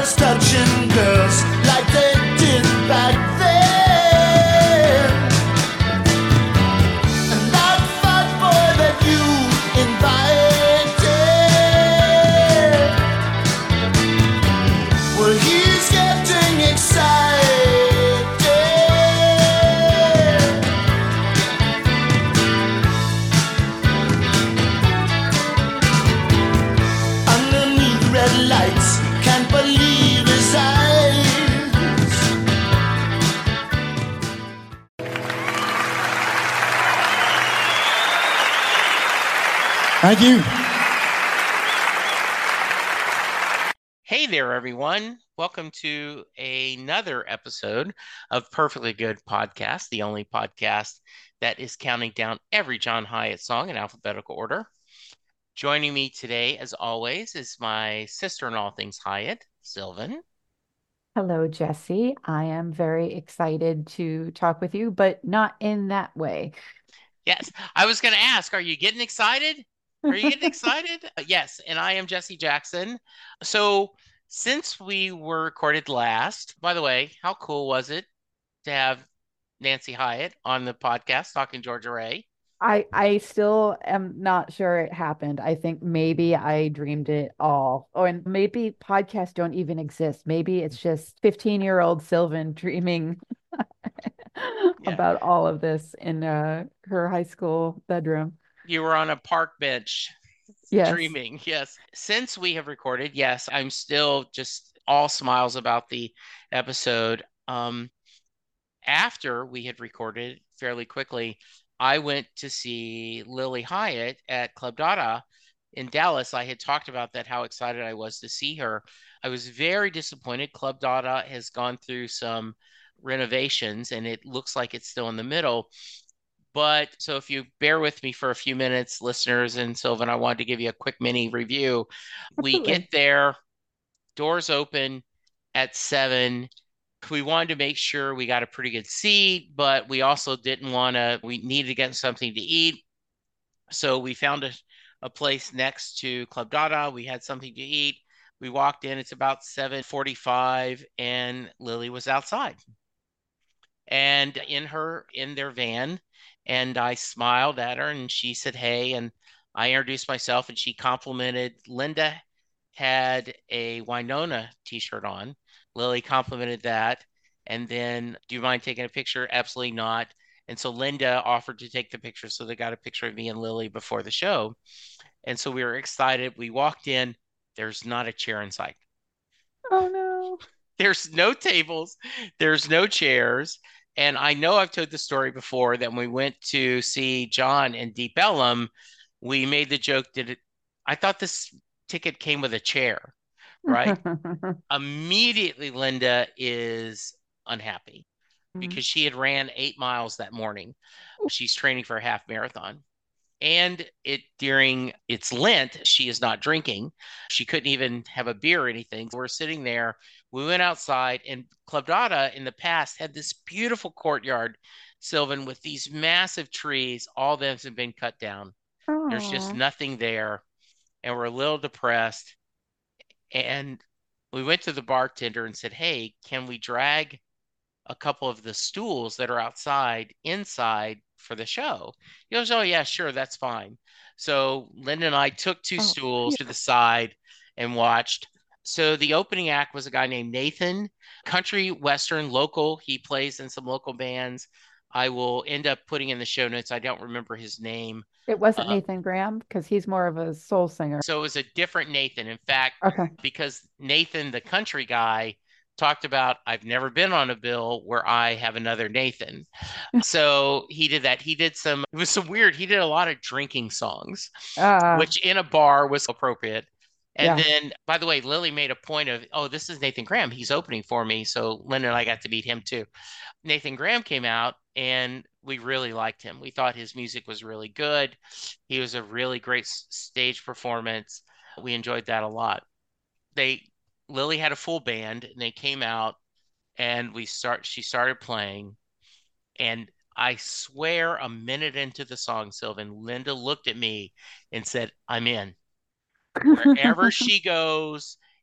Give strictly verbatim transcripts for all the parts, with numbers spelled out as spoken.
boys touching girls like they did back then. And that fat boy that you invited, well, he's getting excited. Underneath red lights, can't believe his eyes. Thank you. Hey there, everyone. Welcome to another episode of Perfectly Good Podcast, the only podcast that is counting down every John Hyatt song in alphabetical order. Joining me today, as always, is my sister in all things Hyatt, Sylvan. Hello, Jesse. I am very excited to talk with you, but not in that way. Yes, I was going to ask, are you getting excited? Are you getting excited? Uh, Yes, and I am Jesse Jackson. So, since we were recorded last, by the way, how cool was it to have Nancy Hyatt on the podcast talking Georgia Ray? I I still am not sure it happened. I think maybe I dreamed it all. Oh, and maybe podcasts don't even exist. Maybe it's just fifteen-year-old Sylvan dreaming Yeah. about all of this in uh, her high school bedroom. You were on a park bench Yes. dreaming. Yes. Since we have recorded, yes, I'm still just all smiles about the episode. Um, after we had recorded fairly quickly, I went to see Lily Hyatt at Club Dada in Dallas. I had talked about that, how excited I was to see her. I was very disappointed. Club Dada has gone through some renovations and it looks like it's still in the middle. But so if you bear with me for a few minutes, listeners and Sylvan, I wanted to give you a quick mini review. We Absolutely. get there, doors open at seven. We wanted to make sure we got a pretty good seat, but we also didn't want to, we needed to get something to eat. So we found a, a place next to Club Dada. We had something to eat. We walked in, it's about seven forty-five, and Lily was outside and in her in their van, and I smiled at her and she said hey, and I introduced myself and she complimented. Linda had a Winona t-shirt on. Lily complimented that, and then, do you mind taking a picture? Absolutely not. And so Linda offered to take the picture, so they got a picture of me and Lily before the show. And so we were excited. We walked in, there's not a chair in sight. Oh no. There's no tables, there's no chairs. And I know I've told the story before that when we went to see John in Deep Ellum, we made the joke that it, I thought this ticket came with a chair, right? Immediately, Linda is unhappy because she had ran eight miles that morning. She's training for a half marathon. And it during its Lent, she is not drinking. She couldn't even have a beer or anything. We're sitting there. We went outside, and Club Dada in the past had this beautiful courtyard, Sylvan, with these massive trees. All of them have been cut down. There's just Aw. nothing there. And we're a little depressed. And we went to the bartender and said, hey, can we drag a couple of the stools that are outside inside for the show? He goes, oh yeah, sure, that's fine. So Linda and I took two Oh, stools yeah. to the side and watched. So the opening act was a guy named Nathan, country western local. He plays in some local bands. I will end up putting in the show notes. I don't remember his name. It wasn't Uh, Nathan Graham because he's more of a soul singer. so it was a different Nathan. In fact, Okay. because Nathan, the country guy, talked about, I've never been on a bill where I have another Nathan. So he did that. He did some, it was so weird. He did a lot of drinking songs, Uh, which in a bar was appropriate. And yeah. then, by the way, Lily made a point of, oh, this is Nathan Graham. He's opening for me. So Linda and I got to meet him too. Nathan Graham came out and we really liked him. We thought his music was really good. He was a really great s- stage performance. We enjoyed that a lot. They Lily had a full band and they came out and we start she started playing, and I swear a minute into the song, Sylvan, Linda looked at me and said, I'm in. Wherever she goes,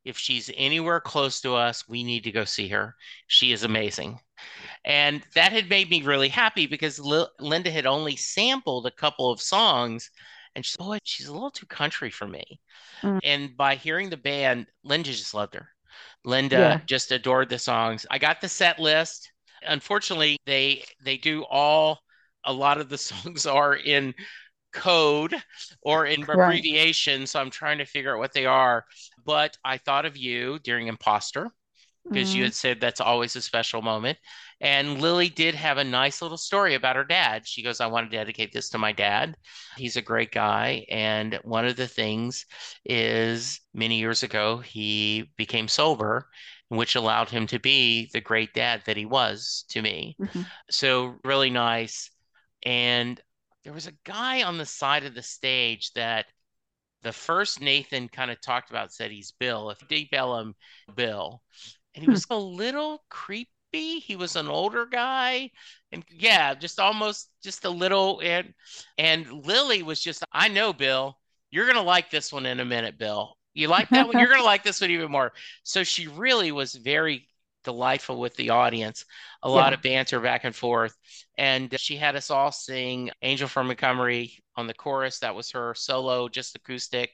If she's anywhere close to us, we need to go see her. She is amazing. And that had made me really happy because L Linda had only sampled a couple of songs. And she said, boy, she's a little too country for me. Mm, And by hearing the band, Linda just loved her. Linda yeah. just adored the songs. I got the set list. Unfortunately, they they do all a lot of the songs are in code or in Right. abbreviation, so I'm trying to figure out what they are. But I thought of you during Imposter because you Mm, had said that's always a special moment. And Lily did have a nice little story about her dad. She goes, I want to dedicate this to my dad. He's a great guy. And one of the things is many years ago, he became sober, which allowed him to be the great dad that he was to me. mhm. So, really nice. And there was a guy on the side of the stage that the first Nathan kind of talked about, said he's Bill. If you debell him, Bill. And he Hmm. was a little creepy. He was an older guy. And yeah, just almost just a little. And and Lily was just, I know, Bill, you're gonna like this one in a minute, Bill. You like that one? You're gonna like this one even more. So she really was very delightful with the audience, a lot Yeah. of banter back and forth. And she had us all sing Angel from Montgomery on the chorus. That was her solo, just acoustic,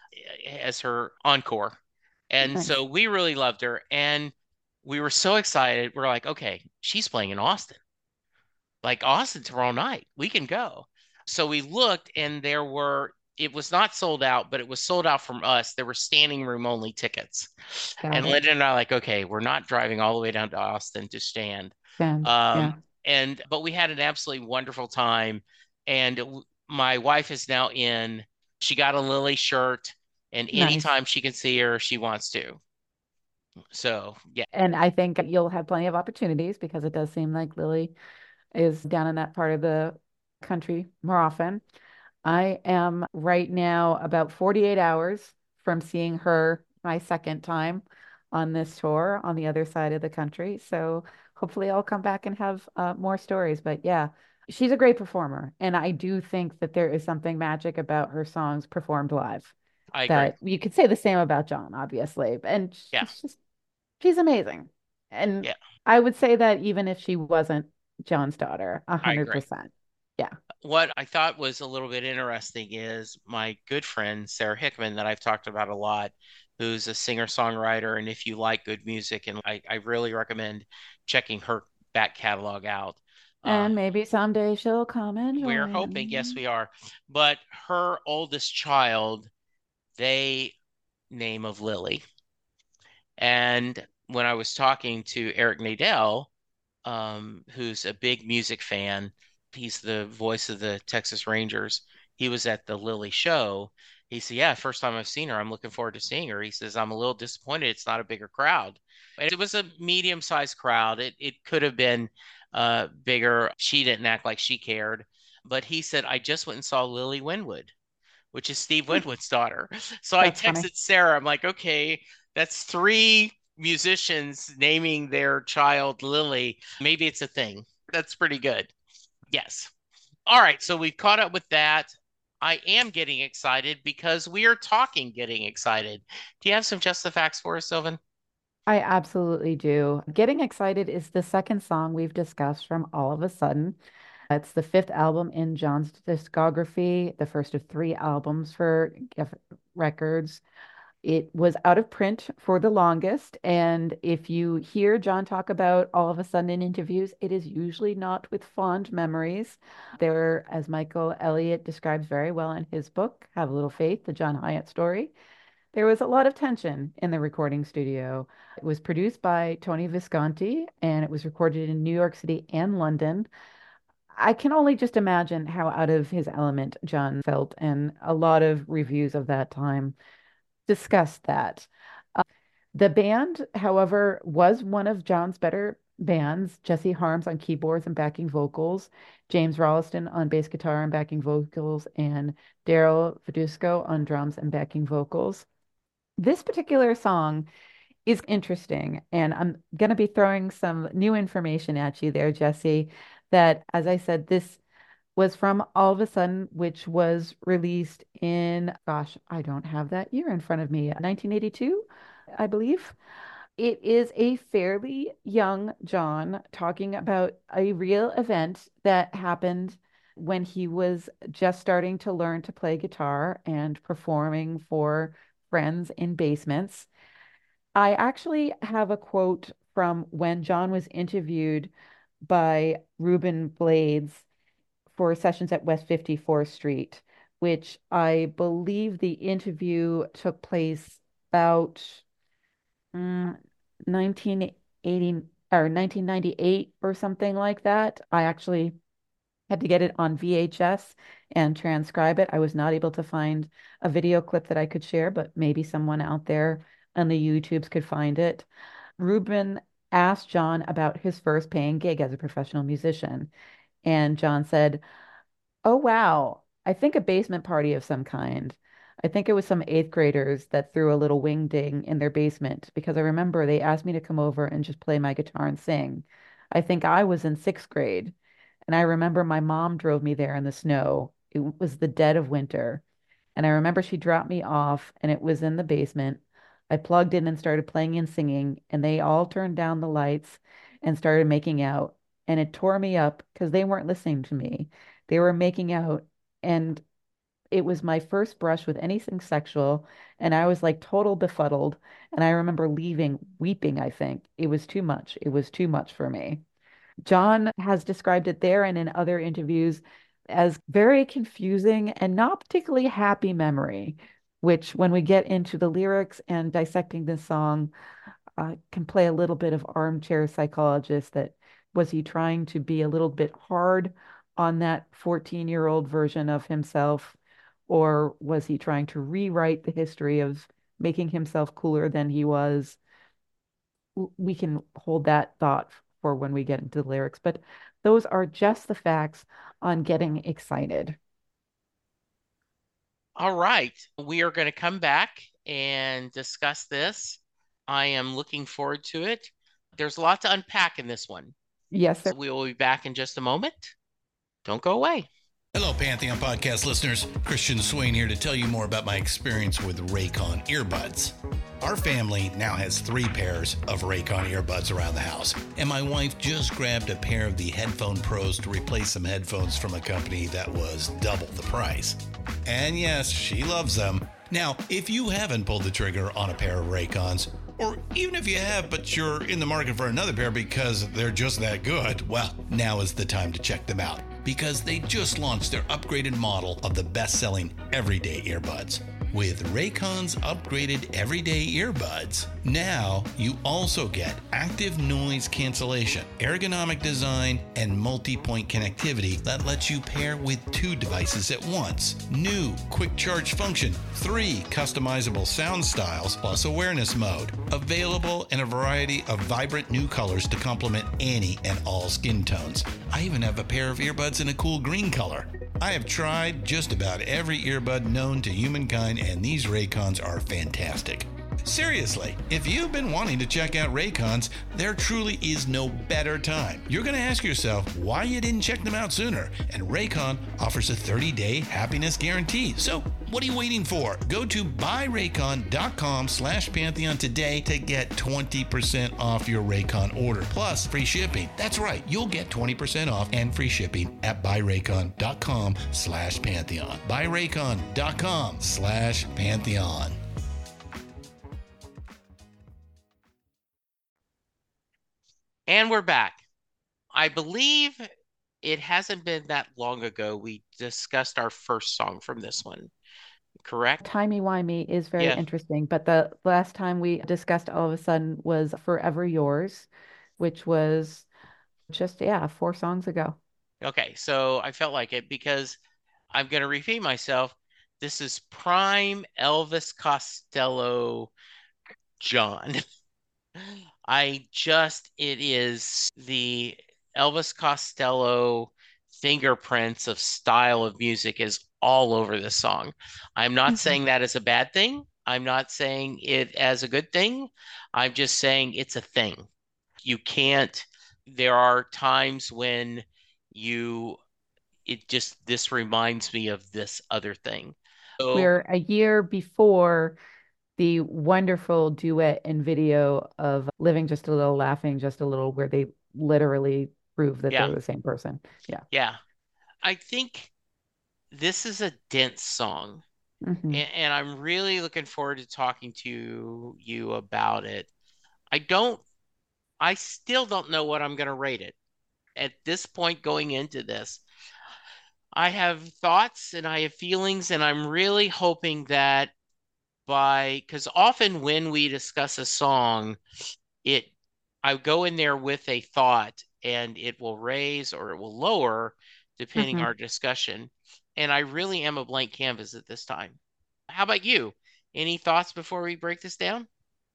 as her encore. And Nice. so we really loved her. And we were so excited. We're like, okay, she's playing in Austin. Like Austin tomorrow night. We can go. So we looked and there were, it was not sold out, but it was sold out from us. There were standing room only tickets. Got And it. Linda and I are like, okay, we're not driving all the way down to Austin to stand. Then, Um, yeah. and but we had an absolutely wonderful time. And w- my wife is now in. She got a Lily shirt, and Nice. anytime she can see her, she wants to. So yeah, And I think you'll have plenty of opportunities because it does seem like Lily is down in that part of the country more often. I am right now about forty-eight hours from seeing her my second time on this tour on the other side of the country. So hopefully I'll come back and have uh, more stories. But yeah, she's a great performer. And I do think that there is something magic about her songs performed live I agree. that you could say the same about John, obviously. And Yeah, she's just, she's amazing. And yeah, I would say that even if she wasn't John's daughter, I agree. one hundred percent. Yeah. What I thought was a little bit interesting is my good friend Sarah Hickman, that I've talked about a lot, who's a singer-songwriter. And if you like good music, and I, I really recommend checking her back catalog out. Uh, And maybe someday she'll come and we're join hoping, yes, us. we are. But her oldest child, they name of Lily. And when I was talking to Eric Nadel, um, who's a big music fan. He's the voice of the Texas Rangers. He was at the Lily show. He said, yeah, first time I've seen her. I'm looking forward to seeing her. He says, I'm a little disappointed it's not a bigger crowd. And it was a medium-sized crowd. It it could have been uh bigger. She didn't act like she cared. But he said, I just went and saw Lily Winwood, which is Steve Hmm, Winwood's daughter. So I that's funny. texted Sarah. I'm like, okay, that's three musicians naming their child Lily. Maybe it's a thing. That's pretty good. Yes. All right. So we've caught up with that. I am getting excited because we are talking getting excited. Do you have some Just the Facts for us, Sylvan? I absolutely do. Getting Excited is the second song we've discussed from All of a Sudden. It's the fifth album in John's discography, the first of three albums for Geffen Records. It was out of print for the longest. And if you hear John talk about All of a Sudden in interviews, it is usually not with fond memories. There, as Michael Elliott describes very well in his book, Have a Little Faith, the John Hyatt story, there was a lot of tension in the recording studio. It was produced by Tony Visconti and it was recorded in New York City and London. I can only just imagine how out of his element John felt, and a lot of reviews of that time discussed that. Uh, the band, however, was one of John's better bands. Jesse Harms on keyboards and backing vocals, James Rolliston on bass guitar and backing vocals, and Daryl Fidusco on drums and backing vocals. This particular song is interesting, and I'm going to be throwing some new information at you there, Jesse. That, as I said, this was from All of a Sudden, which was released in, gosh, I don't have that year in front of me, nineteen eighty-two. I believe. It is a fairly young John talking about a real event that happened when he was just starting to learn to play guitar and performing for friends in basements. I actually have a quote from when John was interviewed by Ruben Blades for sessions at West fifty-fourth Street, which I believe the interview took place about mm, nineteen eighty or nineteen ninety-eight or something like that. I actually had to get it on V H S and transcribe it. I was not able to find a video clip that I could share, but maybe someone out there on the YouTubes could find it. Ruben asked John about his first paying gig as a professional musician, and John said, "Oh, wow. I think a basement party of some kind. I think it was some eighth graders that threw a little wing ding in their basement because I remember they asked me to come over and just play my guitar and sing. I think I was in sixth grade, and I remember my mom drove me there in the snow. It was the dead of winter, and I remember she dropped me off, and it was in the basement. I plugged in and started playing and singing, and they all turned down the lights and started making out, and it tore me up because they weren't listening to me. They were making out, and it was my first brush with anything sexual, and I was like total befuddled. And I remember leaving weeping, I think. It was too much. It was too much for me. John has described it there and in other interviews as very confusing and not particularly happy memory, which when we get into the lyrics and dissecting this song, uh, can play a little bit of armchair psychologist that was he trying to be a little bit hard on that fourteen year old version of himself, or was he trying to rewrite the history of making himself cooler than he was? We can hold that thought for when we get into the lyrics, but those are just the facts on getting excited. All right. We are going to come back and discuss this. I am looking forward to it. There's a lot to unpack in this one. Yes, sir. So we will be back in just a moment. Don't go away. Hello, Pantheon Podcast listeners. Christian Swain here to tell you more about my experience with Raycon earbuds. Our family now has three pairs of Raycon earbuds around the house, and my wife just grabbed a pair of the Headphone Pros to replace some headphones from a company that was double the price. And yes, she loves them. Now, if you haven't pulled the trigger on a pair of Raycons, or even if you have, but you're in the market for another pair because they're just that good, well, now is the time to check them out, because they just launched their upgraded model of the best-selling everyday earbuds. With Raycon's upgraded everyday earbuds, now you also get active noise cancellation, ergonomic design, and multi-point connectivity that lets you pair with two devices at once. New quick charge function, three customizable sound styles, plus awareness mode. Available in a variety of vibrant new colors to complement any and all skin tones. I even have a pair of earbuds in a cool green color. I have tried just about every earbud known to humankind, and these Raycons are fantastic. Seriously, if you've been wanting to check out Raycons, there truly is no better time. You're going to ask yourself why you didn't check them out sooner, and Raycon offers a thirty day happiness guarantee. So what are you waiting for? Go to buyraycon.com slash Pantheon today to get twenty percent off your Raycon order, plus free shipping. That's right, you'll get twenty percent off and free shipping at buyraycon.com slash Pantheon. buyraycon.com slash Pantheon. And we're back. I believe it hasn't been that long ago we discussed our first song from this one, correct? Timey-wimey is very Yeah. interesting, but the last time we discussed All of a Sudden was Forever Yours, which was just, yeah, four songs ago. Okay, so I felt like it because I'm going to repeat myself. This is prime Elvis Costello John. I just, it is the Elvis Costello fingerprints of style of music is all over this song. I'm not Mhm. saying that is a bad thing. I'm not saying it as a good thing. I'm just saying it's a thing. You can't, there are times when you, it just, this reminds me of this other thing. So, We're a year before the wonderful duet and video of Living Just a Little, Laughing Just a Little, where they literally prove that Yeah. they're the same person. Yeah. Yeah. I think this is a dense song, Hmm. and, and I'm really looking forward to talking to you about it. I don't, I still don't know what I'm going to rate it at this point going into this. I have thoughts and I have feelings, and I'm really hoping that by, because often when we discuss a song, it, I go in there with a thought and it will raise or it will lower depending Hmm. our discussion. And I really am a blank canvas at this time. How about you? Any thoughts before we break this down?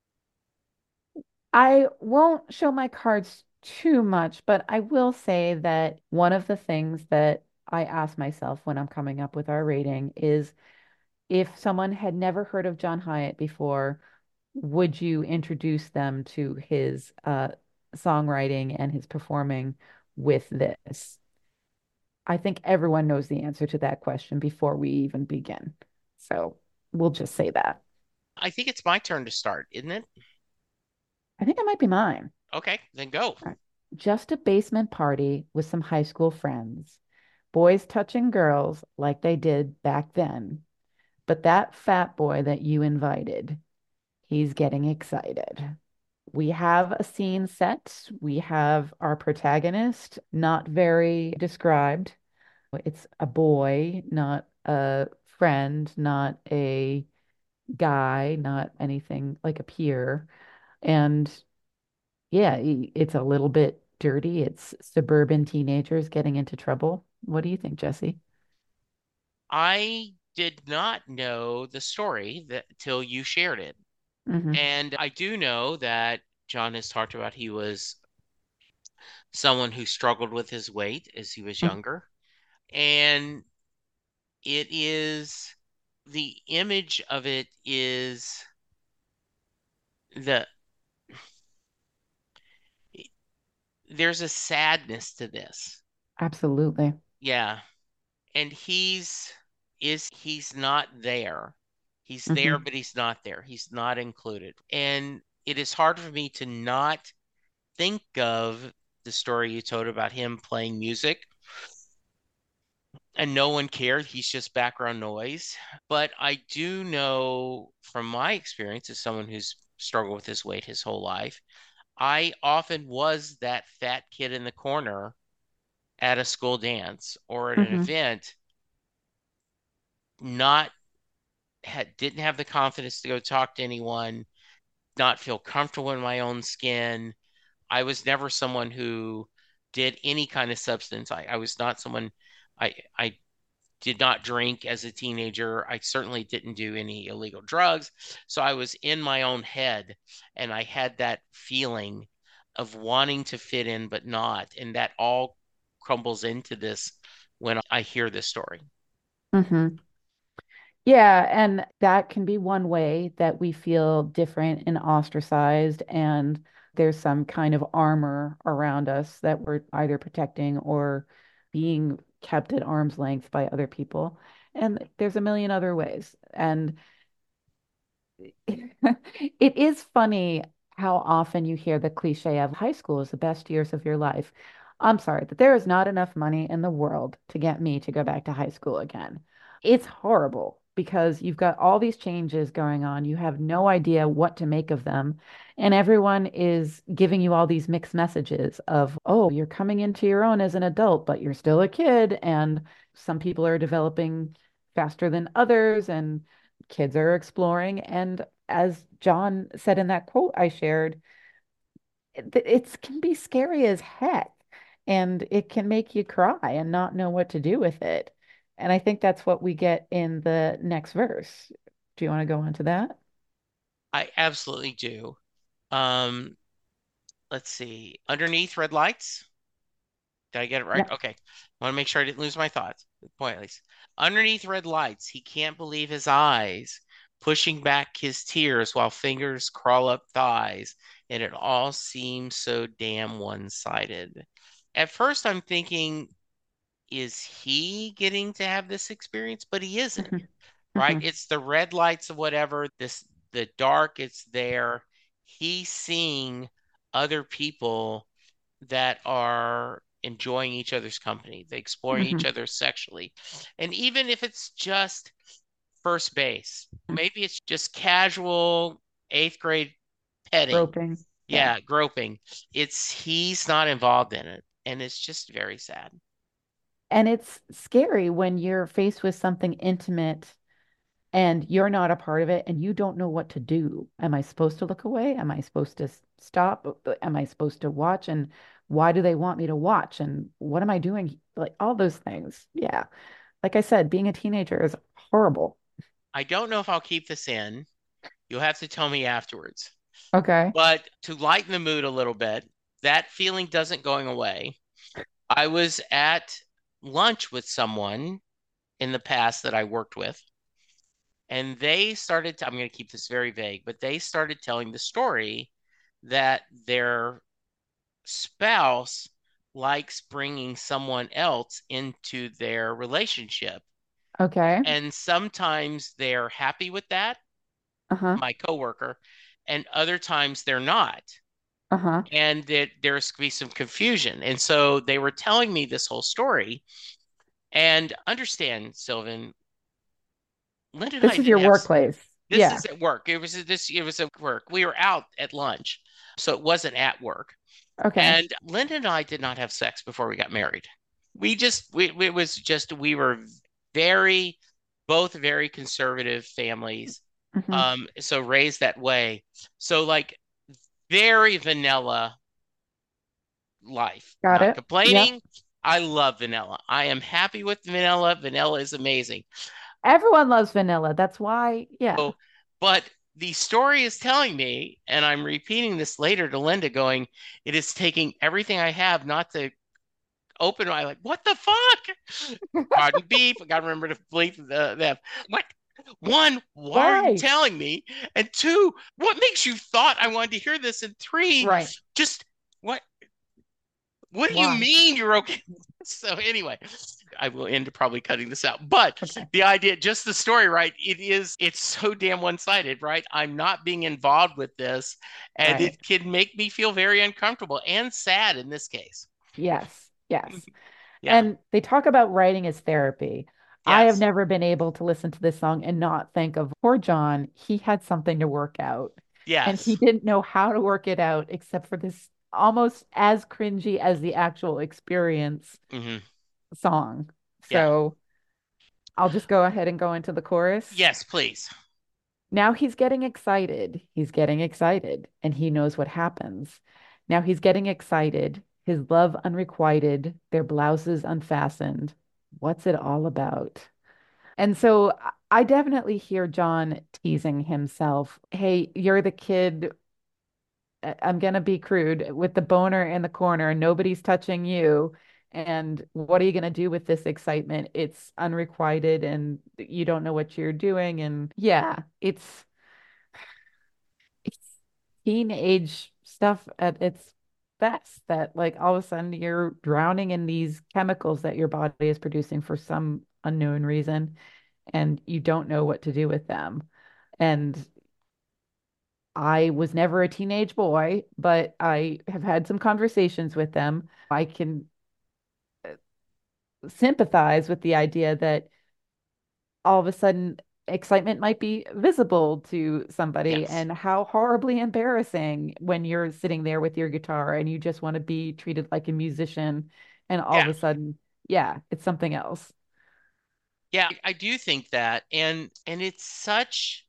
I won't show my cards too much, but I will say that one of the things that I ask myself when I'm coming up with our rating is if someone had never heard of John Hyatt before, would you introduce them to his uh, songwriting and his performing with this? I think everyone knows the answer to that question before we even begin. So we'll just say that. I think it's my turn to start, isn't it? I think it might be mine. Okay, then go. All right. Just a basement party with some high school friends. Boys touching girls like they did back then. But that fat boy that you invited, he's getting excited. We have a scene set. We have our protagonist, not very described. It's a boy, not a friend, not a guy, not anything like a peer. And yeah, i- it's a little bit dirty. It's suburban teenagers getting into trouble. What do you think, Jesse? I did not know the story that till you shared it. Hmm. And I do know that John has talked about he was someone who struggled with his weight as he was younger. And it is the image of it is the there's a sadness to this. Absolutely. Yeah. And he's is he's not there. He's there, Hmm. but he's not there. He's not included. And it is hard for me to not think of the story you told about him playing music and no one cared. He's just background noise. But I do know from my experience as someone who's struggled with his weight his whole life, I often was that fat kid in the corner at a school dance or at an Hmm. event, not had didn't have the confidence to go talk to anyone, not feel comfortable in my own skin. I was never someone who did any kind of substance. I, I was not someone I I did not drink as a teenager. I certainly didn't do any illegal drugs. So I was in my own head and I had that feeling of wanting to fit in but not. And that all crumbles into this when I hear this story. Hmm. Yeah, and that can be one way that we feel different and ostracized, and there's some kind of armor around us that we're either protecting or being kept at arm's length by other people. And there's a million other ways. And it is funny how often you hear the cliche of high school is the best years of your life. I'm sorry, but there is not enough money in the world to get me to go back to high school again. It's horrible because you've got all these changes going on. You have no idea what to make of them. And everyone is giving you all these mixed messages of, oh, you're coming into your own as an adult, but you're still a kid. And some people are developing faster than others. And kids are exploring. And as John said in that quote I shared, it, it can be scary as heck. And it can make you cry and not know what to do with it. And I think that's what we get in the next verse. Do you want to go on to that? I absolutely do. Um, let's see. Underneath red lights. Did I get it right? Yeah. Okay. I want to make sure I didn't lose my thoughts. Good point, at least. Underneath red lights, he can't believe his eyes, pushing back his tears while fingers crawl up thighs, and it all seems so damn one-sided. At first, I'm thinking, is he getting to have this experience? But he isn't, Hmm. right? Hmm. It's the red lights of whatever this the dark, it's there. He's seeing other people that are enjoying each other's company, they exploring Mhm. each other sexually. And even if it's just first base, maybe it's just casual eighth grade petting. Groping. Yeah. Yeah, groping. It's he's not involved in it. And it's just very sad. And it's scary when you're faced with something intimate and you're not a part of it and you don't know what to do. Am I supposed to look away? Am I supposed to s- stop? Uh, Am I supposed to watch? And why do they want me to watch? And what am I doing? Like all those things. Yeah. Like I said, being a teenager is horrible. I don't know if I'll keep this in. You'll have to tell me afterwards. Okay. But to lighten the mood a little bit, that feeling doesn't going away. I was at lunch with someone in the past that I worked with, and they started to, I'm going to keep this very vague, but they started telling the story that their spouse likes bringing someone else into their relationship. Okay. And sometimes they're happy with that, Uh-huh. my coworker, and other times they're not. Uh-huh. And that there's going to be some confusion. And so they were telling me this whole story. And understand, Sylvan, Linda and This I is didn't your have workplace. this Yeah. is at work. It was this it was at work. We were out at lunch. So it wasn't at work. Okay. And Linda and I did not have sex before we got married. We just we it was just we were very both very conservative families. Hmm. Um, so raised that way. So like very vanilla life. Got Not it. Yep. complaining. I love vanilla. I am happy with vanilla. Vanilla is amazing. Everyone loves vanilla. That's why, yeah. So, but the story is telling me, and I'm repeating this later to Linda, going, it is taking everything I have not to open my like, what the fuck? Pardon beef. I gotta remember to bleep the them. What? One, why are you Why? telling me? And two, what makes you thought I wanted to hear this? And three, Right. just what what do you Why? mean you're okay? So anyway, I will end up probably cutting this out. But Okay. the idea, just the story, right? It is, it's so damn one-sided, right? I'm not being involved with this, and Right. it can make me feel very uncomfortable and sad in this case. Yes. Yes. Yeah. And they talk about writing as therapy. I have Yes. never been able to listen to this song and not think of poor John. He had something to work out and he Yes. didn't know how to work it out except for this almost as cringy as the actual experience Hmm. song. Yeah. So I'll just go ahead and go into the chorus. Yes, please. Now he's getting excited. He's getting excited, and he knows what happens. Now he's getting excited. His love unrequited, their blouses unfastened. What's it all about? And so I I definitely hear John teasing himself. Hey, you're the kid. I- I'm gonna be crude with the boner in the corner. Nobody's touching you. And what are you gonna do with this excitement? It's unrequited and you don't know what you're doing. And yeah, it's it's teenage stuff at its best that like all of a sudden you're drowning in these chemicals that your body is producing for some unknown reason and you don't know what to do with them. And I was never a teenage boy, but I have had some conversations with them. I can sympathize with the idea that all of a sudden excitement might be visible to somebody Yes. and how horribly embarrassing when you're sitting there with your guitar and you just want to be treated like a musician and all of Yeah. a sudden, yeah, it's something else. Yeah, I do think that. And and it's such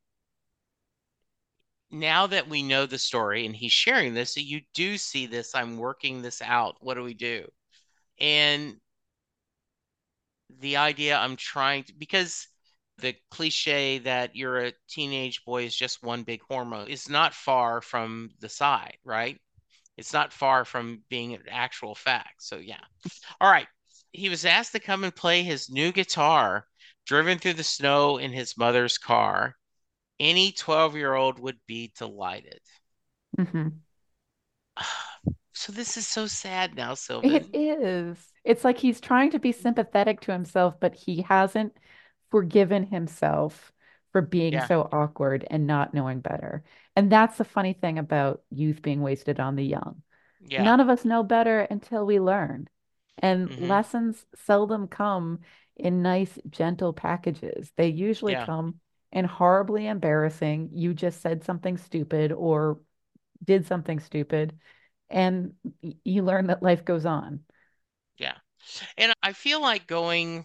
now that we know the story and he's sharing this, so you do see this. I'm working this out. What do we do? And the idea I'm trying to, because the cliche that you're a teenage boy is just one big hormone is not far from the side, right? It's not far from being an actual fact. So, yeah. All right. He was asked to come and play his new guitar, driven through the snow in his mother's car. Any twelve year old would be delighted. Mhm. So, this is so sad now, It Sylvan. is. It's like he's trying to be sympathetic to himself, but he hasn't forgiven himself for being Yeah. so awkward and not knowing better. And that's the funny thing about youth being wasted on the young. Yeah. None of us know better until we learn. And Hmm. lessons seldom come in nice, gentle packages. They usually Yeah. come in horribly embarrassing, you just said something stupid or did something stupid, and y- you learn that life goes on. Yeah. And I feel like going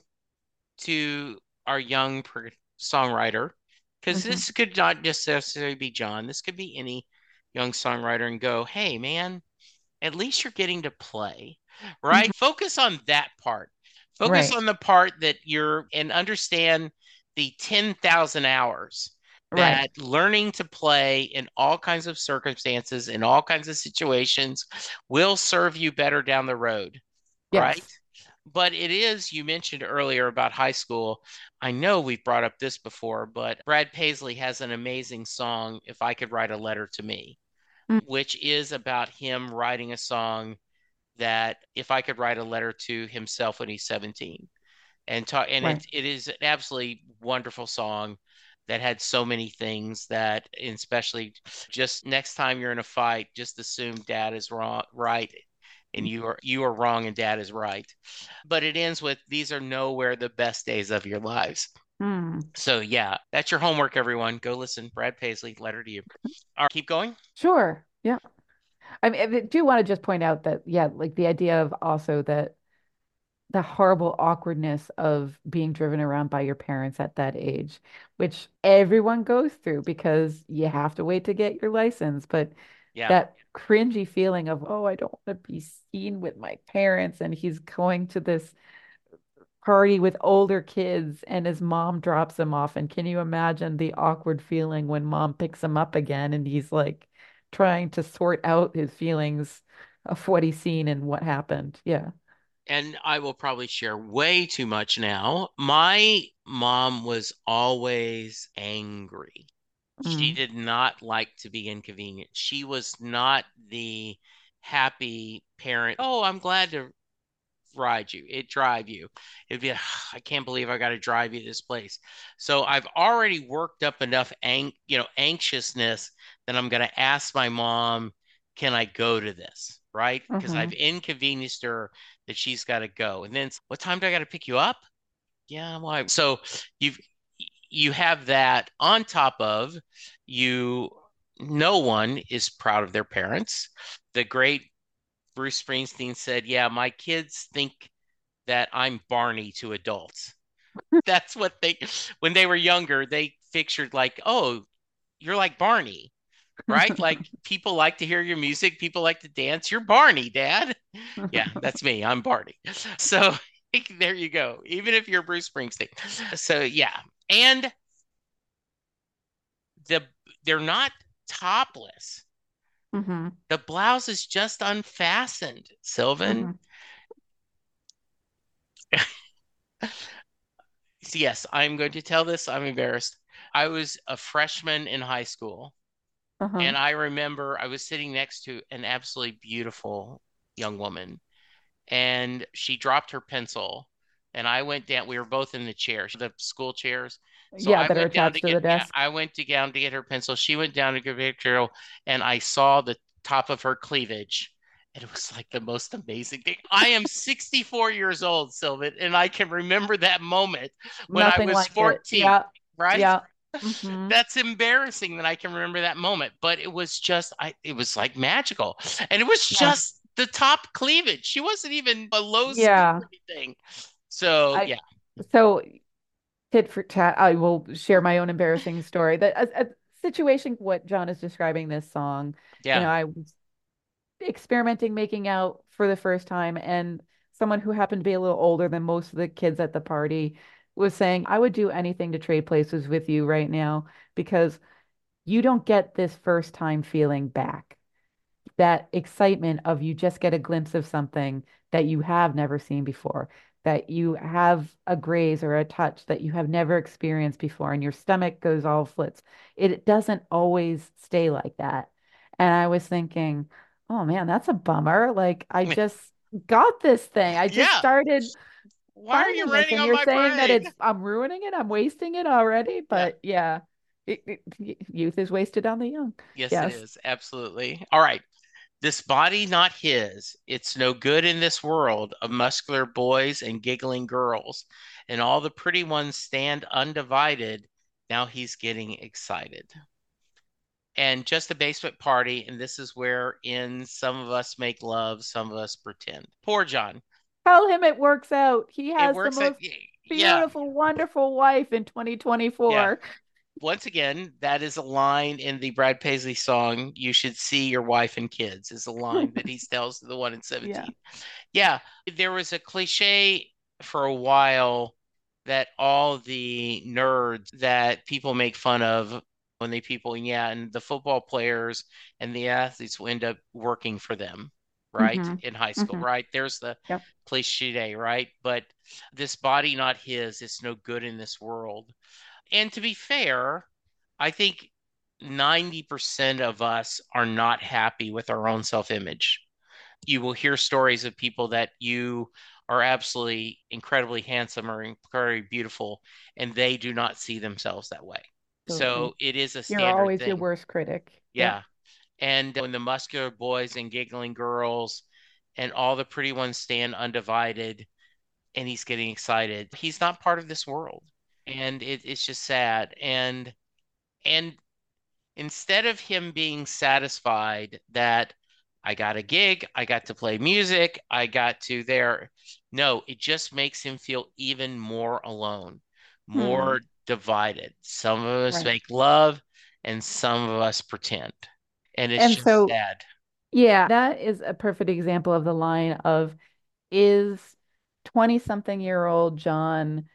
to our young per songwriter, because Hmm. this could not just necessarily be John, this could be any young songwriter, and go, hey, man, at least you're getting to play, right? Hmm. Focus on that part. Focus Right, on the part that you're and understand the ten thousand hours right. that learning to play in all kinds of circumstances, in all kinds of situations, will serve you better down the road, right? Yes. But it is, you mentioned earlier about high school. I know we've brought up this before, but Brad Paisley has an amazing song, If I Could Write a Letter to Me, Mm. which is about him writing a song that if I could write a letter to himself when he's seventeen and talk, and Right. it it is an absolutely wonderful song that had so many things that, and especially just next time you're in a fight, just assume dad is wrong, right, and you are you are wrong and dad is right. But it ends with these are nowhere the best days of your lives. Hmm. So yeah, that's your homework, everyone. Go listen. Brad Paisley, Letter to You. All right, keep going. Sure. Yeah. I mean, I do want to just point out that, yeah, like the idea of also that the horrible awkwardness of being driven around by your parents at that age, which everyone goes through because you have to wait to get your license. But Yeah. that cringy feeling of, oh, I don't want to be seen with my parents. And he's going to this party with older kids and his mom drops him off. And can you imagine the awkward feeling when mom picks him up again and he's like trying to sort out his feelings of what he's seen and what happened? Yeah. And I will probably share way too much now. My mom was always angry. She Mm. did not like to be inconvenient. She was not the happy parent. Oh, I'm glad to ride you. It drive you. It'd be, I can't believe I got to drive you to this place. So I've already worked up enough ang you know, anxiousness that I'm going to ask my mom, can I go to this? Right? Because I've Hmm. inconvenienced her that she's got to go. And then what time do I got to pick you up? Yeah, why? So you've you have that on top of you. No one is proud of their parents. The great Bruce Springsteen said, yeah, my kids think that I'm Barney to adults. That's what they, when they were younger, they pictured like, oh, you're like Barney, right? Like people like to hear your music, people like to dance. You're Barney, Dad. Yeah, that's me. I'm Barney. So there you go. Even if you're Bruce Springsteen. So yeah, and the they're not topless. Hmm. The blouse is just unfastened, Sylvan. Hmm. Yes, I'm going to tell this. I'm embarrassed. I was a freshman in high school, Uh-huh. and I remember I was sitting next to an absolutely beautiful young woman, and she dropped her pencil, and I went down. We were both in the chairs, the school chairs. So Yeah, I that are went down to attached to get, the yeah, desk. I went to down to get her pencil. She went down to get her material, and I saw the top of her cleavage. And it was like the most amazing thing. I am sixty-four years old, Sylvan, and I can remember that moment when I Nothing was like it. fourteen, Yeah. right? Yeah. Hmm. That's embarrassing that I can remember that moment, but it was just I it was like magical. And it was Yeah. just the top cleavage. She wasn't even a low skirt Yeah. or anything. So I yeah, so tit for tat, I will share my own embarrassing story. That a, a situation what John is describing this song, you know, yeah, I was experimenting making out for the first time, and someone who happened to be a little older than most of the kids at the party was saying, I would do anything to trade places with you right now because you don't get this first time feeling back. That excitement of you just get a glimpse of something that you have never seen before, that you have a graze or a touch that you have never experienced before, and your stomach goes all flits. It doesn't always stay like that. And I was thinking, oh man, that's a bummer. Like I just got this thing. I just yeah. started Why are you finding this, raining and on you're my saying that parade? it's I'm ruining it, I'm wasting it already. Yeah. But yeah, it, it, y- youth is wasted on the young. Yes, it Yes. is. Absolutely. All right. This body not his. It's no good in this world of muscular boys and giggling girls, and all the pretty ones stand undivided. Now he's getting excited. And just a basement party, and this is where in some of us make love, some of us pretend. Poor John. Tell him it works out. He It has the works out. most Yeah, beautiful, wonderful wife in yeah. twenty twenty-four. Once again, that is a line in the Brad Paisley song, "You should see your wife and kids," is a line that he tells to the one in Yeah. seventeen. Yeah, there was a cliche for a while that all the nerds that people make fun of when they people, yeah, and the football players and the athletes will end up working for them, right? Mm-hmm. In high school, Mm-hmm. right? There's the Yep. cliche, right? But this body not his, it's no good in this world. And to be fair, I think ninety percent of us are not happy with our own self-image. You will hear stories of people that you are absolutely incredibly handsome or incredibly beautiful, and they do not see themselves that way. So Absolutely. it is a You're standard always your thing. worst critic. Yep. Yeah. And when the muscular boys and giggling girls and all the pretty ones stand undivided and he's getting excited, he's not part of this world. And it, it's just sad. And and instead of him being satisfied that I got a gig, I got to play music, I got to there, no, it just makes him feel even more alone, Hmm. more divided. Some of us Right. make love and some of us pretend. And it's And just so, sad. yeah, that is a perfect example of the line of is twenty something year old John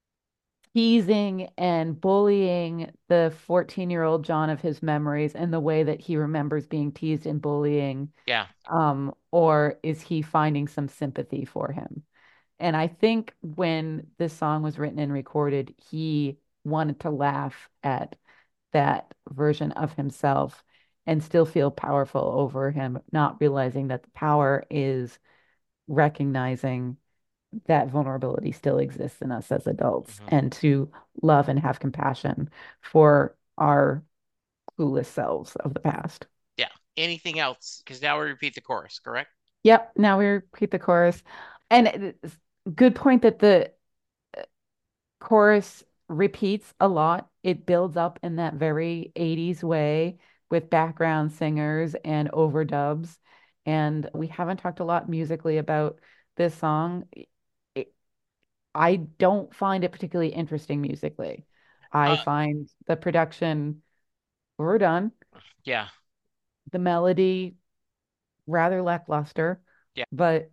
teasing and bullying the fourteen year old John of his memories and the way that he remembers being teased and bullying, Yeah. um, or is he finding some sympathy for him? And I think when this song was written and recorded, he wanted to laugh at that version of himself and still feel powerful over him, not realizing that the power is recognizing that vulnerability still exists in us as adults Mhm. and to love and have compassion for our clueless selves of the past. Yeah. Anything else? Because now we repeat the chorus, correct? Yep, now we repeat the chorus. And it's good point that the chorus repeats a lot. It builds up in that very eighties way with background singers and overdubs. And we haven't talked a lot musically about this song. It, I don't find it particularly interesting musically. I Uh, find the production overdone, yeah. the melody rather lackluster, Yeah. but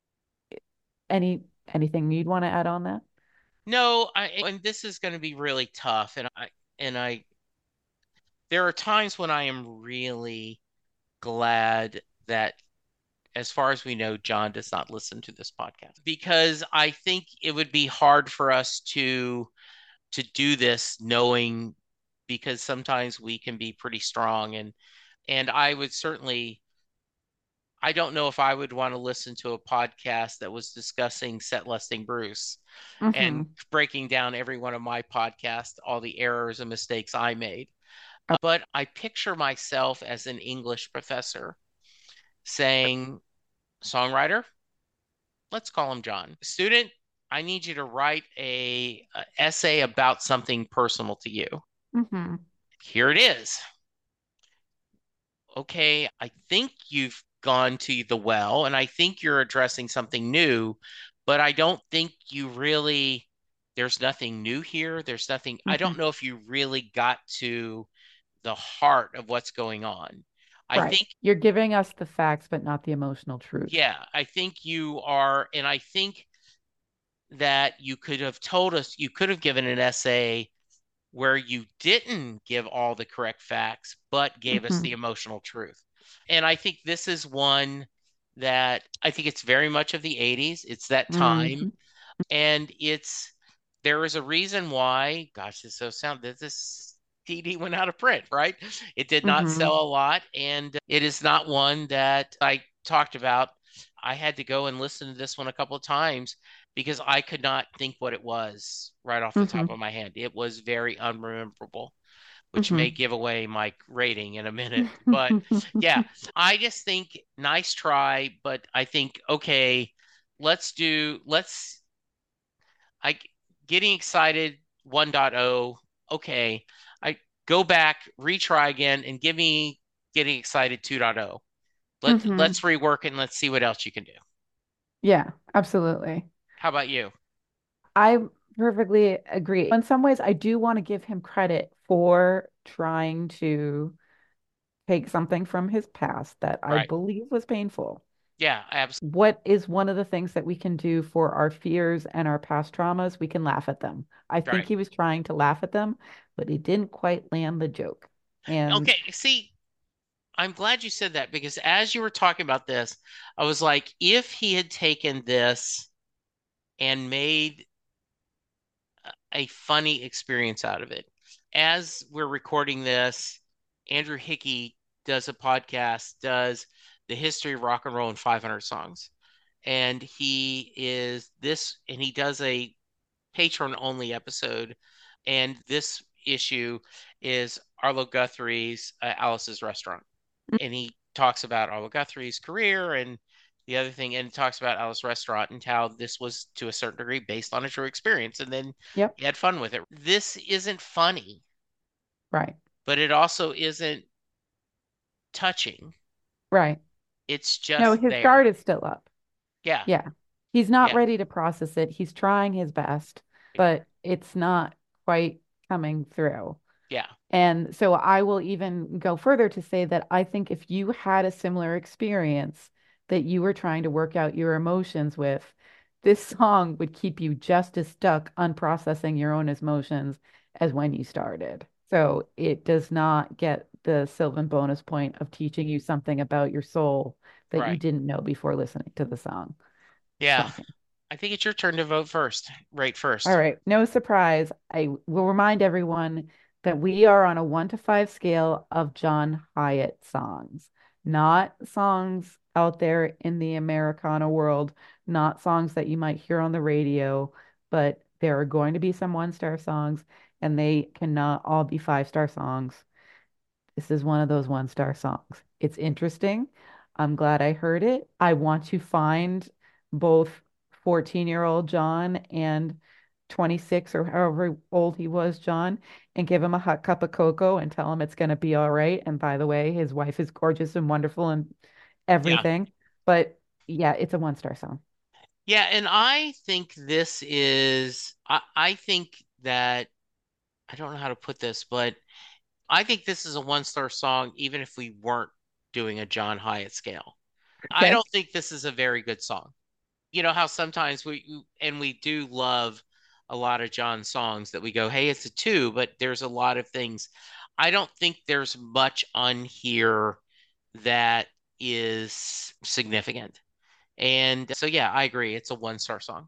any anything you'd want to add on that? No, I and this is going to be really tough and I and I there are times when I am really glad that as far as we know, John does not listen to this podcast because I think it would be hard for us to to do this knowing because sometimes we can be pretty strong and and I would certainly I don't know if I would want to listen to a podcast that was discussing set listing Bruce and Hmm. breaking down every one of my podcasts, all the errors and mistakes I made. But I picture myself as an English professor saying, songwriter, let's call him John. Student, I need you to write a, a essay about something personal to you. Hmm. Here it is. Okay, I think you've gone to the well and I think you're addressing something new, but I don't think you really, there's nothing new here. There's nothing, I Hmm. don't know if you really got to the heart of what's going on. I Right. think, You're giving us the facts, but not the emotional truth. yeah, I think you are, and I think that you could have told us, you could have given an essay where you didn't give all the correct facts, but gave us the Hmm. emotional truth. And I think this is one that I think it's very much of the eighties. It's that time. Hmm. And it's, there is a reason why, gosh, it's so sound that this C D went out of print, right? It did not Hmm. sell a lot. And it is not one that I talked about. I had to go and listen to this one a couple of times. because I could not think what it was right off the top Mm-hmm. of my head. It was very unrememberable, which may Mm-hmm. give away my rating in a minute. But yeah, I just think nice try, but I think, okay, let's do, let's, I getting excited 1.0. Okay, I go back, retry again, and give me getting excited 2.0. Let Mm-hmm. let's rework it and let's see what else you can do. Yeah, absolutely. How about you? I perfectly agree. In some ways, I do want to give him credit for trying to take something from his past that I Right. believe was painful. Yeah, absolutely. What is one of the things that we can do for our fears and our past traumas? We can laugh at them. I think Right. he was trying to laugh at them, but he didn't quite land the joke. And Okay, see, I'm glad you said that because as you were talking about this, I was like, if he had taken this and made a funny experience out of it. As we're recording this, Andrew Hickey does a podcast, does the history of rock and roll in five hundred songs. And he is this, and he does a patron only episode. And this issue is Arlo Guthrie's uh, Alice's Restaurant. And he talks about Arlo Guthrie's career and the other thing, and talks about Alice's Restaurant and how this was to a certain degree based on a true experience. And then yep, he had fun with it. This isn't funny, right, but it also isn't touching. right. It's No, just his there. guard is still up. Yeah. Yeah. He's not Yeah. ready to process it. He's trying his best, but it's not quite coming through. Yeah. And so I will even go further to say that I think if you had a similar experience that you were trying to work out your emotions with, this song would keep you just as stuck unprocessing your own emotions as when you started. So it does not get the Sylvan bonus point of teaching you something about your soul that you Right. didn't know before listening to the song. Yeah. Shocking. I think it's your turn to vote first. Right All first. right, no surprise. I will remind everyone that we are on a one to five scale of John Hyatt songs, not songs out there in the Americana world, not songs that you might hear on the radio, but there are going to be some one star songs, and they cannot all be five star songs. This is one of those one star songs. It's interesting. I'm glad I heard it. I want to find both fourteen year old John and twenty-six or however old he was, John, and give him a hot cup of cocoa and tell him it's going to be all right. And by the way, his wife is gorgeous and wonderful and Yeah. everything. But yeah, it's a one star song. Yeah. And I think this is, I, I think that, I don't know how to put this, but I think this is a one star song, even if we weren't doing a John Hyatt scale. I Okay. don't think this is a very good song. You know how sometimes we, and we do love a lot of John songs that we go, hey, it's a two, but there's a lot of things. I don't think there's much on here that is significant. And so, yeah, I agree. It's a one star song.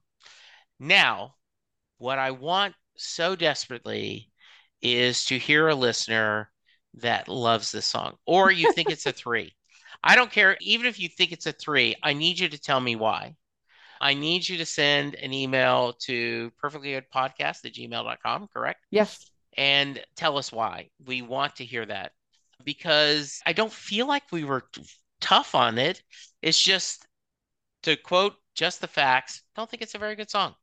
Now, what I want so desperately is to hear a listener that loves this song, or you think it's a three. I don't care. Even if you think it's a three, I need you to tell me why. I need you to send an email to perfectlygoodpodcast at gmail dot com, correct? Yes. And tell us why. We want to hear that because I don't feel like we were t- tough on it. It's just, to quote just the facts, don't think it's a very good song.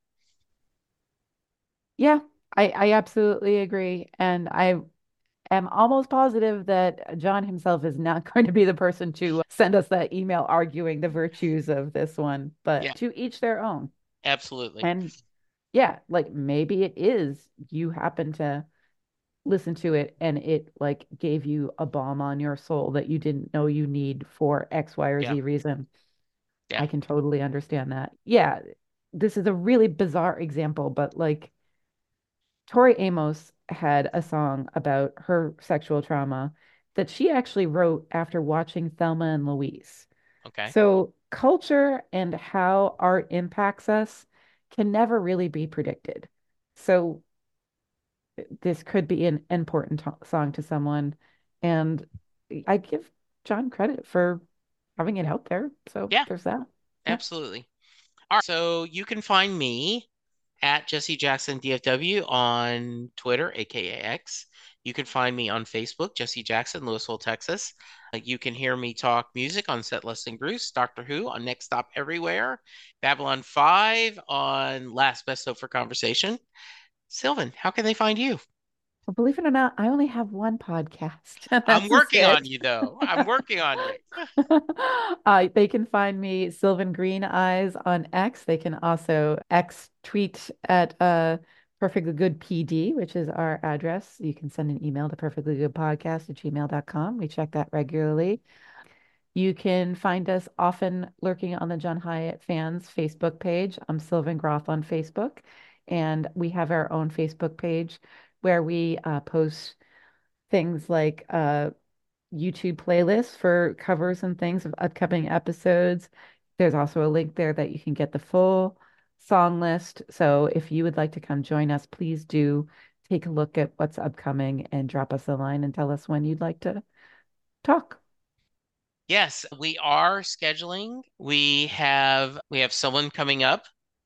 Yeah, I, I absolutely agree. And I am almost positive that John himself is not going to be the person to send us that email arguing the virtues of this one, Yeah, but to each their own. absolutely. And yeah, like maybe it is you happen to listen to it and it like gave you a balm on your soul that you didn't know you need for X, Y, or Yeah, Z reason. yeah, I can totally understand that. Yeah, this is a really bizarre example, but like Tori Amos had a song about her sexual trauma that she actually wrote after watching Thelma and Louise. okay. So, culture and how art impacts us can never really be predicted. So, this could be an important to song to someone. And I give John credit for having it out there. So, Yeah, there's that. Yep. absolutely. All right, so you can find me at Jesse Jackson D F W on Twitter, aka X. You can find me on Facebook, Jesse Jackson, Louisville, Texas. Uh, you can hear me talk music on Set Listing Bruce, Doctor Who on Next Stop Everywhere, Babylon five on Last Best Hope for Conversation. Sylvan, how can they find you? Well, believe it or not, I only have one podcast. and I'm that's working it. on you, though. I'm working on you. uh, they can find me Sylvan Green Eyes on X. They can also X tweet at uh, Perfectly Good P D, which is our address. You can send an email to perfectlygoodpodcast at gmail dot com. We check that regularly. You can find us often lurking on the John Hyatt Fans Facebook page. I'm Sylvan Groth on Facebook, and we have our own Facebook page where we uh, post things like uh, YouTube playlists for covers and things of upcoming episodes. There's also a link there that you can get the full song list. So if you would like to come join us, please do take a look at what's upcoming and drop us a line and tell us when you'd like to talk. Yes, we are scheduling. We have we have someone coming up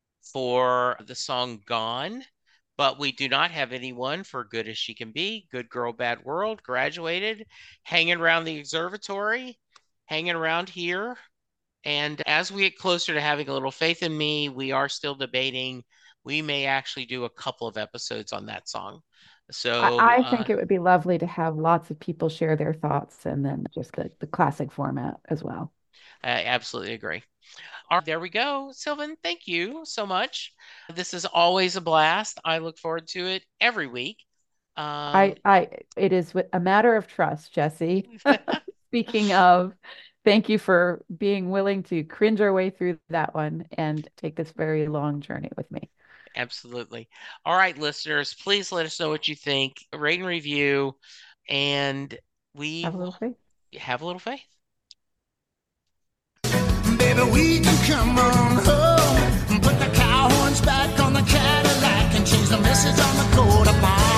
for the song Gone, but we do not have anyone for Good as She Can Be, Good Girl, Bad World, Graduated, hanging around the observatory, hanging around here. And as we get closer to having a little faith in me, we are still debating. We may actually do a couple of episodes on that song. So I, I uh, think it would be lovely to have lots of people share their thoughts and then just the, the classic format as well. I absolutely agree. All right, there we go. Sylvan, thank you so much. This is always a blast. I look forward to it every week. Um, I, I, it is a matter of trust, Jesse. Speaking of, thank you for being willing to cringe our way through that one and take this very long journey with me. Absolutely. All right, listeners, please let us know what you think. Rate and review, and we have a little faith. Have a little faith. Baby, we can come on home, put the cow horns back on the Cadillac and change the message on the coat of mine.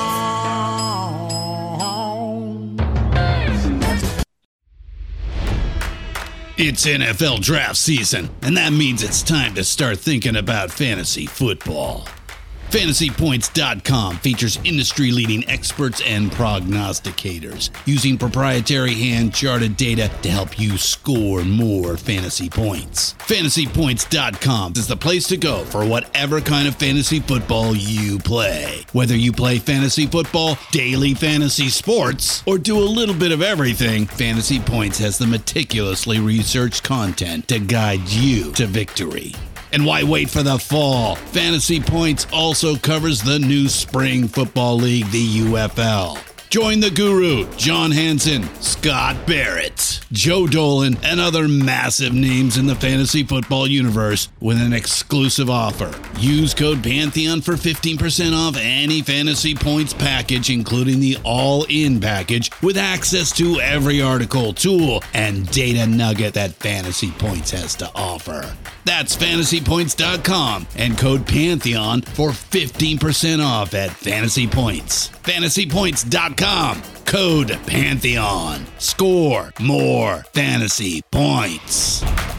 It's N F L draft season, and that means it's time to start thinking about fantasy football. Fantasy Points dot com features industry-leading experts and prognosticators using proprietary hand-charted data to help you score more fantasy points. Fantasy Points dot com is the place to go for whatever kind of fantasy football you play. Whether you play fantasy football, daily fantasy sports, or do a little bit of everything, Fantasy Points has the meticulously researched content to guide you to victory. And why wait for the fall? Fantasy Points also covers the new Spring Football League, the U F L. Join the guru, John Hansen, Scott Barrett, Joe Dolan, and other massive names in the fantasy football universe with an exclusive offer. Use code Pantheon for fifteen percent off any Fantasy Points package, including the all-in package with access to every article, tool, and data nugget that Fantasy Points has to offer. That's Fantasy Points dot com and code Pantheon for fifteen percent off at Fantasy Points. Fantasy Points dot com, code Pantheon. Score more fantasy points.